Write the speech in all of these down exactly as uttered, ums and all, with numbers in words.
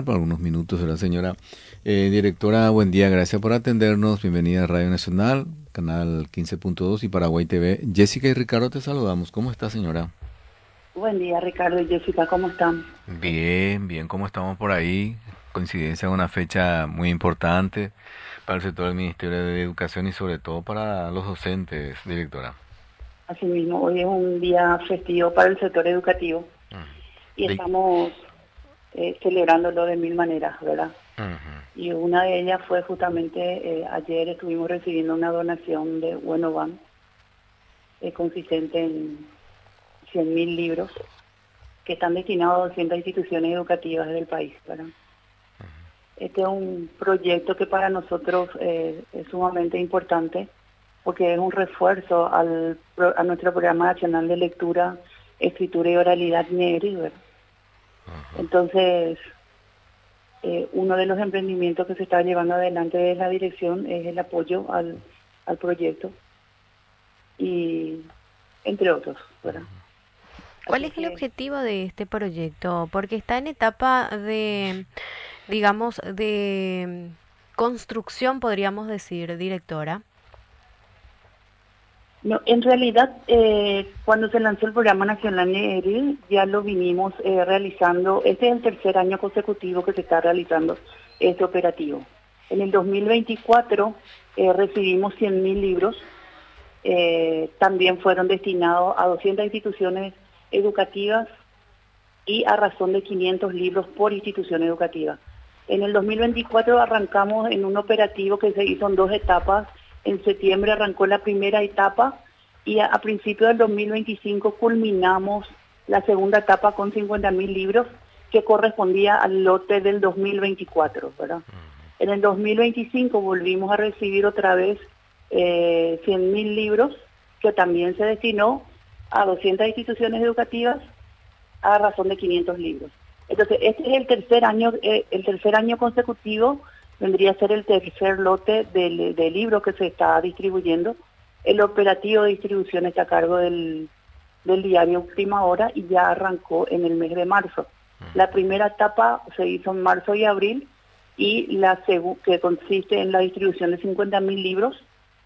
por algunos minutos de la señora. Eh, directora, buen día, gracias por atendernos. Bienvenida a Radio Nacional, canal quince punto dos y Paraguay T V. Jessica y Ricardo, te saludamos. ¿Cómo está, señora? Buen día, Ricardo y Jessica, ¿cómo están? Bien, bien, ¿cómo estamos por ahí? Coincidencia de una fecha muy importante para el sector del Ministerio de Educación y sobre todo para los docentes, directora. Asimismo, hoy es un día festivo para el sector educativo y De- estamos eh, celebrándolo de mil maneras, ¿verdad? Ujú. Y una de ellas fue justamente, eh, ayer estuvimos recibiendo una donación de Buenovan, eh, consistente en cien mil libros que están destinados a doscientas instituciones educativas del país, ¿verdad? Este es un proyecto que para nosotros eh, es sumamente importante porque es un refuerzo al, pro- a nuestro programa nacional de lectura, escritura y oralidad NERI, ¿verdad? Entonces, eh, uno de los emprendimientos que se está llevando adelante de la dirección es el apoyo al, al proyecto y entre otros, ¿verdad? ¿Cuál Así es el que objetivo de este proyecto? Porque está en etapa de, digamos, de construcción, podríamos decir, directora. no, en realidad, eh, cuando se lanzó el programa nacional NERI, ya lo vinimos eh, realizando. Este es el tercer año consecutivo que se está realizando este operativo. En el dos mil veinticuatro eh, recibimos cien mil libros, eh, también fueron destinados a doscientas instituciones educativas y a razón de quinientos libros por institución educativa. En el dos mil veinticuatro arrancamos en un operativo que se hizo en dos etapas. En septiembre arrancó la primera etapa y a, a principios del dos mil veinticinco culminamos la segunda etapa con cincuenta mil libros que correspondía al lote del dos mil veinticuatro, ¿verdad? En el dos mil veinticinco volvimos a recibir otra vez eh, cien mil libros que también se destinó a doscientas instituciones educativas a razón de quinientos libros. Entonces, este es el tercer año, eh, el tercer año consecutivo, vendría a ser el tercer lote de, de libros que se está distribuyendo. El operativo de distribución está a cargo del, del diario Última Hora y ya arrancó en el mes de marzo. La primera etapa se hizo en marzo y abril y la segu- que consiste en la distribución de cincuenta mil libros.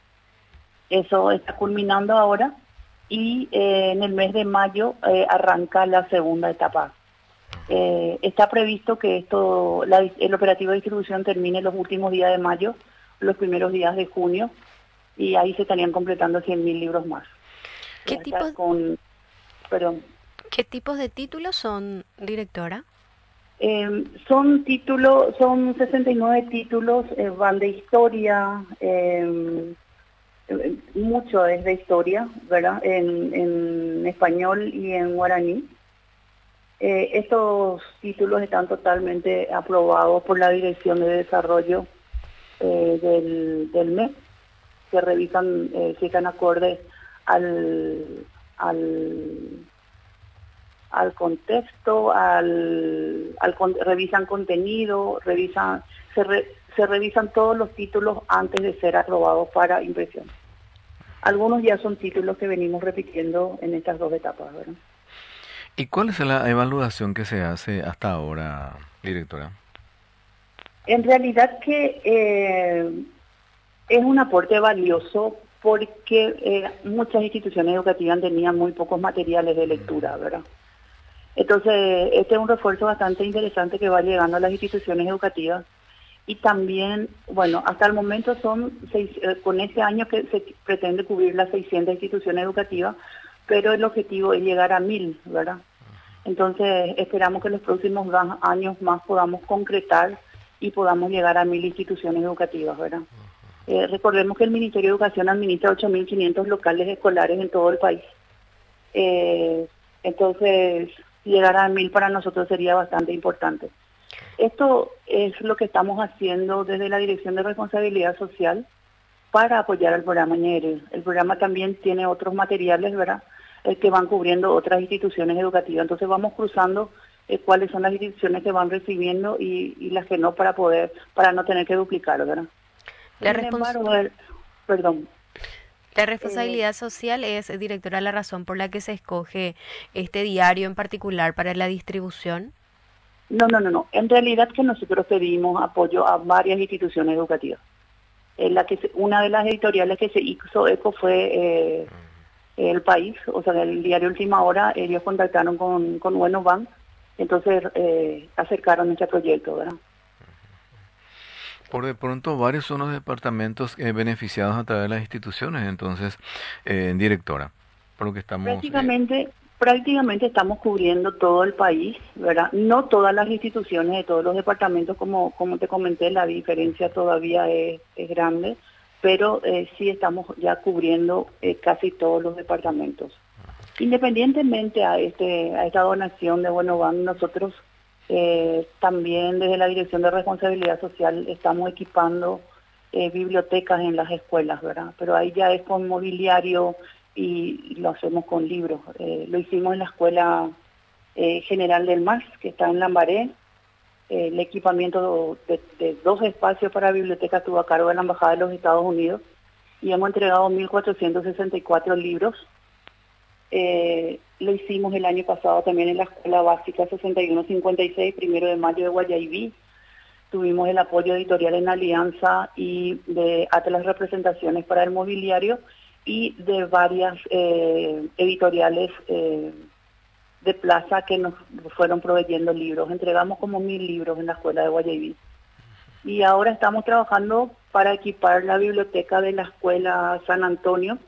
Eso está culminando ahora y eh, en el mes de mayo eh, arranca la segunda etapa. Eh, está previsto que esto, la- el operativo de distribución termine los últimos días de mayo, los primeros días de junio, y ahí se estarían completando cien mil libros más. ¿Qué Ya está tipos, con, perdón, qué tipos de títulos son, directora? eh, son títulos, son sesenta y nueve títulos, eh, van de historia, eh, eh, mucho es de historia, ¿verdad? En, en español y en guaraní. Eh, estos títulos están totalmente aprobados por la Dirección de Desarrollo eh, del, del M E, que revisan eh, si están acordes al, al, al contexto, al, al con- revisan contenido, revisan, se, re- se revisan todos los títulos antes de ser aprobados para impresión. Algunos ya son títulos que venimos repitiendo en estas dos etapas, ¿verdad? ¿Y cuál es la evaluación que se hace hasta ahora, directora? En realidad que eh, es un aporte valioso porque eh, muchas instituciones educativas tenían muy pocos materiales de lectura, ¿verdad? Entonces, este es un refuerzo bastante interesante que va llegando a las instituciones educativas y también, bueno, hasta el momento son, seis, eh, con este año que se pretende cubrir las seiscientas instituciones educativas, pero el objetivo es llegar a mil, ¿verdad? Entonces, esperamos que en los próximos dos años más podamos concretar y podamos llegar a mil instituciones educativas, ¿verdad? Eh, recordemos que el Ministerio de Educación administra ocho mil quinientos locales escolares en todo el país. Eh, entonces, llegar a mil para nosotros sería bastante importante. Esto es lo que estamos haciendo desde la Dirección de Responsabilidad Social para apoyar al programa ñere. El programa también tiene otros materiales, ¿verdad?, eh, que van cubriendo otras instituciones educativas. Entonces vamos cruzando eh, cuáles son las instituciones que van recibiendo y, y las que no para poder, para no tener que duplicar, ¿verdad? La Sin respons- embargo, el- perdón, la eh, responsabilidad social es, directora, la razón por la que se escoge este diario en particular para la distribución. No, no, no, no. En realidad que nosotros pedimos apoyo a varias instituciones educativas. En la que se, una de las editoriales que se hizo eco fue eh, El País, o sea, el diario Última Hora. Ellos contactaron con, con Bueno Bank, entonces eh, acercaron este proyecto, ¿verdad? Por de pronto, varios son los departamentos eh, beneficiados a través de las instituciones, entonces, eh, directora, por lo que estamos... Eh, Prácticamente, prácticamente estamos cubriendo todo el país, ¿verdad? No todas las instituciones de todos los departamentos, como, como te comenté, la diferencia todavía es, es grande, pero eh, sí estamos ya cubriendo eh, casi todos los departamentos. Independientemente a, este, a esta donación de Bueno Bank, nosotros eh, también desde la Dirección de Responsabilidad Social estamos equipando eh, bibliotecas en las escuelas, ¿verdad? Pero ahí ya es con mobiliario y lo hacemos con libros. Eh, lo hicimos en la Escuela eh, General del Mar, que está en Lambaré. Eh, el equipamiento de, de dos espacios para biblioteca estuvo a cargo de la Embajada de los Estados Unidos y hemos entregado mil cuatrocientos sesenta y cuatro libros. Eh, lo hicimos el año pasado también en la Escuela Básica sesenta y uno cincuenta y seis, primero de mayo de Guayaibí. Tuvimos el apoyo editorial en Alianza y de Atlas Representaciones para el Mobiliario y de varias eh, editoriales eh, de plaza que nos fueron proveyendo libros. Entregamos como mil libros en la Escuela de Guayaibí. Y ahora estamos trabajando para equipar la biblioteca de la Escuela San Antonio,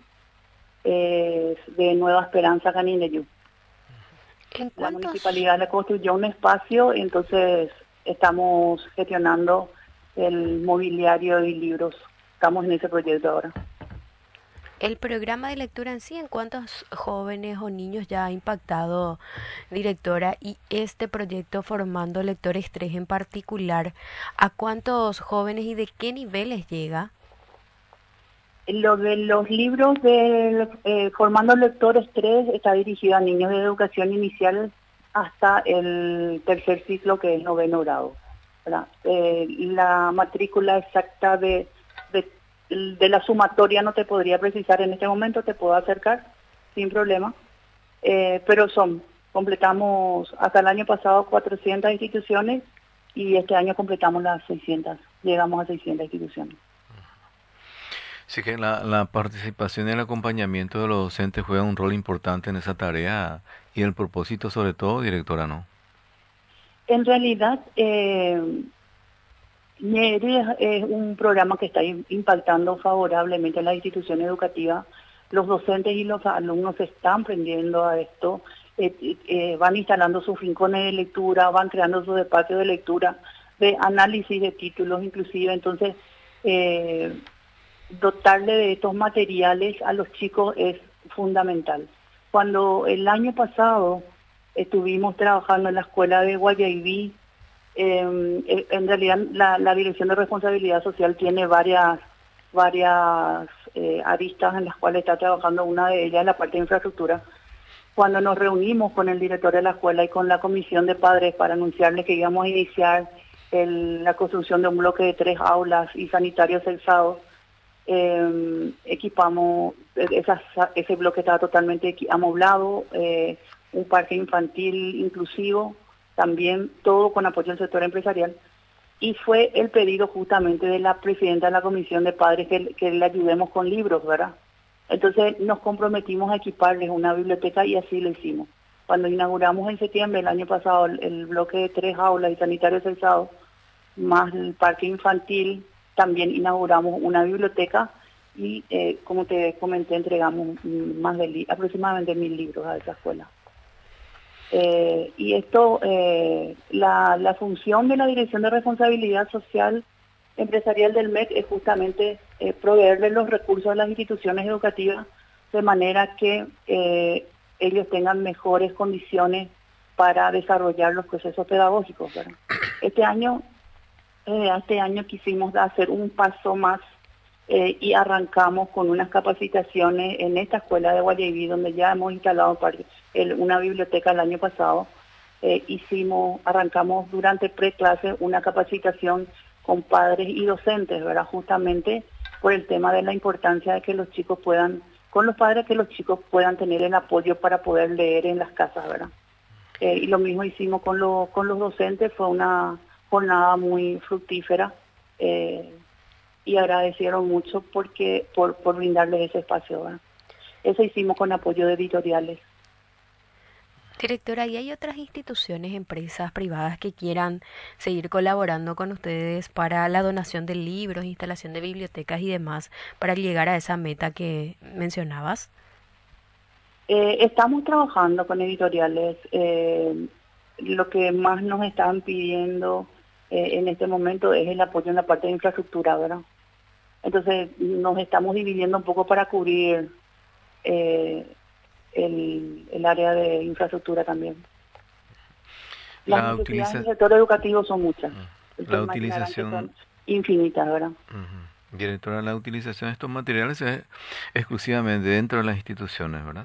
Eh, de Nueva Esperanza, Canineyú. ¿En La cuántos? municipalidad le construyó un espacio, entonces estamos gestionando el mobiliario y libros. Estamos en ese proyecto ahora. El programa de lectura en sí, ¿en cuántos jóvenes o niños ya ha impactado, directora? Y este proyecto Formando Lectores tres en particular, ¿a cuántos jóvenes y de qué niveles llega? Lo de los libros de eh, Formando Lectores tres está dirigido a niños de educación inicial hasta el tercer ciclo, que es noveno grado, ¿verdad? Eh, la matrícula exacta de, de, de la sumatoria no te podría precisar en este momento, te puedo acercar sin problema, eh, pero son, completamos hasta el año pasado cuatrocientas instituciones y este año completamos las seiscientas, llegamos a seiscientas instituciones. sí que la, la participación y el acompañamiento de los docentes juega un rol importante en esa tarea y el propósito sobre todo, directora, ¿no? En realidad, eh, NIERI es, es un programa que está impactando favorablemente en la institución educativa. Los docentes y los alumnos están aprendiendo a esto, eh, eh, van instalando sus rincones de lectura, van creando sus espacios de lectura, de análisis de títulos inclusive. Entonces, eh, dotarle de estos materiales a los chicos es fundamental. Cuando el año pasado estuvimos trabajando en la escuela de Guayaibí, eh, en realidad la, la Dirección de Responsabilidad Social tiene varias, varias eh, aristas en las cuales está trabajando. Una de ellas es la parte de infraestructura. Cuando nos reunimos con el director de la escuela y con la comisión de padres para anunciarles que íbamos a iniciar el, la construcción de un bloque de tres aulas y sanitarios censados, Eh, equipamos, esas, ese bloque estaba totalmente amoblado, eh, un parque infantil inclusivo, también todo con apoyo del sector empresarial, y fue el pedido justamente de la presidenta de la comisión de padres que, que le ayudemos con libros, ¿verdad? Entonces nos comprometimos a equiparles una biblioteca y así lo hicimos. Cuando inauguramos en septiembre el año pasado el, el bloque de tres aulas y sanitarios censados, más el parque infantil, también inauguramos una biblioteca y, eh, como te comenté, entregamos más de li aproximadamente mil libros a esa escuela. Eh, y esto, eh, la, la función de la Dirección de Responsabilidad Social Empresarial del M E C es justamente eh, proveerle los recursos a las instituciones educativas de manera que eh, ellos tengan mejores condiciones para desarrollar los procesos pedagógicos, ¿verdad? Este año Eh, este año quisimos hacer un paso más eh, y arrancamos con unas capacitaciones en esta escuela de Guayaibí, donde ya hemos instalado el, una biblioteca el año pasado. Eh, hicimos, arrancamos durante preclase una capacitación con padres y docentes, ¿verdad? Justamente por el tema de la importancia de que los chicos puedan, con los padres, que los chicos puedan tener el apoyo para poder leer en las casas, ¿verdad? Eh, y lo mismo hicimos con, lo, con los docentes, fue una jornada muy fructífera eh, y agradecieron mucho porque por, por brindarles ese espacio, ¿verdad? Eso hicimos con apoyo de editoriales. Directora, ¿y hay otras instituciones, empresas privadas que quieran seguir colaborando con ustedes para la donación de libros, instalación de bibliotecas y demás, para llegar a esa meta que mencionabas? Eh, estamos trabajando con editoriales. Eh, lo que más nos están pidiendo eh, en este momento es el apoyo en la parte de infraestructura, ¿verdad? Entonces nos estamos dividiendo un poco para cubrir eh, el, el área de infraestructura también. Las La necesidades utiliza... del sector educativo son muchas. La utilización... Son infinitas, ¿verdad? Uh-huh. Directora, la utilización de estos materiales es exclusivamente dentro de las instituciones, ¿verdad?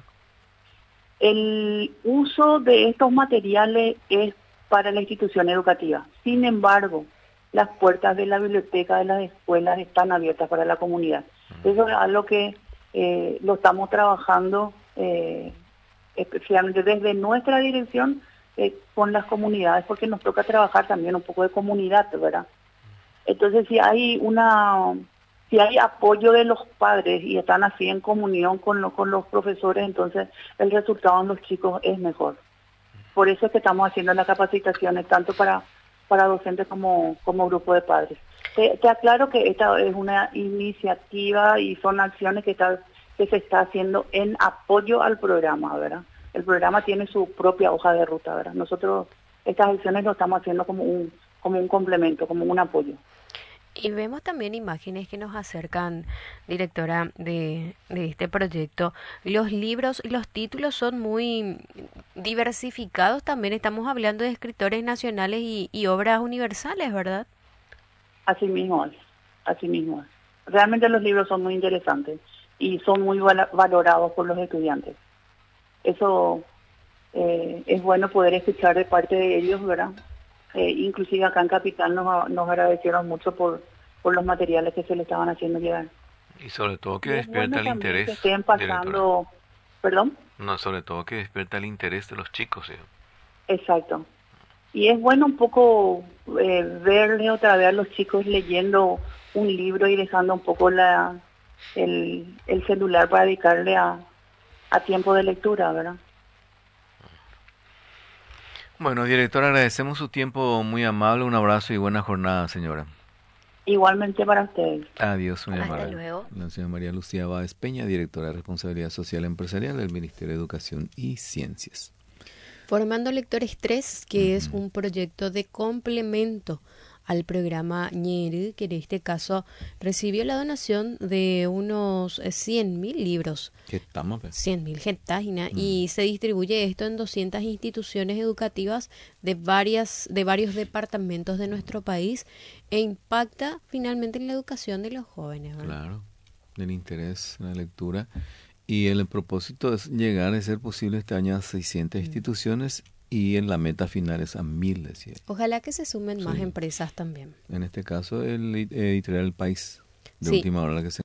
El uso de estos materiales es para la institución educativa. Sin embargo, las puertas de la biblioteca de las escuelas están abiertas para la comunidad. Uh-huh. Eso es algo que eh, lo estamos trabajando eh, especialmente desde nuestra dirección eh, con las comunidades, porque nos toca trabajar también un poco de comunidad, ¿verdad? Entonces, si hay una, si hay apoyo de los padres y están así en comunión con, lo, con los profesores, entonces el resultado en los chicos es mejor. Por eso es que estamos haciendo las capacitaciones tanto para, para docentes como, como grupo de padres. Te, te aclaro que esta es una iniciativa y son acciones que, está, que se está haciendo en apoyo al programa, ¿verdad? El programa tiene su propia hoja de ruta, ¿verdad? Nosotros estas acciones lo estamos haciendo como un, como un complemento, como un apoyo. Y vemos también imágenes que nos acercan, directora, de, de este proyecto. Los libros y los títulos son muy diversificados también. Estamos hablando de escritores nacionales y, y obras universales, ¿verdad? Así mismo es, así mismo es. Realmente los libros son muy interesantes y son muy val- valorados por los estudiantes. Eso eh, es bueno poder escuchar de parte de ellos, ¿verdad? Eh, inclusive acá en Capital nos, nos agradecieron mucho por, por los materiales que se le estaban haciendo llegar. Y sobre todo que y despierta bueno el interés. Que estén pasando, directora. ¿Perdón? No, sobre todo que despierta el interés de los chicos. ¿Sí? Exacto. Y es bueno un poco eh, verle otra vez a los chicos leyendo un libro y dejando un poco la el, el celular para dedicarle a, a tiempo de lectura, ¿verdad? Bueno, directora, agradecemos su tiempo muy amable, un abrazo y buena jornada, señora. Igualmente para ustedes. Adiós, muy Hasta amable. luego. La señora María Lucía Báez Peña, directora de Responsabilidad Social Empresarial del Ministerio de Educación y Ciencias. Formando Lectores tres, que uh-huh. es un proyecto de complemento al programa Ñeru, que en este caso recibió la donación de unos cien mil libros. ¿Qué estamos? cien mil páginas mm. y se distribuye esto en doscientas instituciones educativas de varias de varios departamentos de nuestro país e impacta finalmente en la educación de los jóvenes, ¿verdad? Claro, del interés en la lectura. Y el propósito es llegar, a ser posible, este año a seiscientas mm. instituciones y en la meta final es a mil, decía. Ojalá que se sumen sí. más empresas también. En este caso, el editorial El País, de sí. última hora, la que se